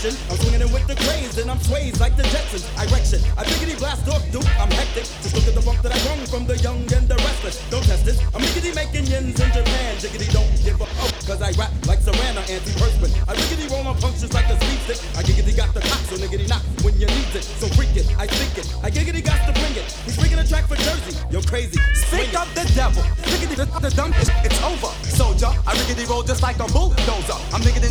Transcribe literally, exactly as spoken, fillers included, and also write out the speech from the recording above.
direction. I'm swinging it with the craze, and I'm swayed like the Jetsons. Erection, I biggity blast off, dude. I'm hectic. Just look at the funk that I rung from the young and the restless. Don't test this. I'm miggity making yins in Japan. Jiggity don't give a fuck, cause I rap like Savannah, anti-perspirant. I riggedy roll my punctures like a speed stick. I giggity got the cock, so niggity knock when you need it. So freak it, I think it. I giggity got to bring it. He's bringing a track for Jersey. You're crazy. Speak of the devil. Riggedy the, the dump, it's, it's over. Soldier, I riggedy roll just like a bulldozer. I'm niggity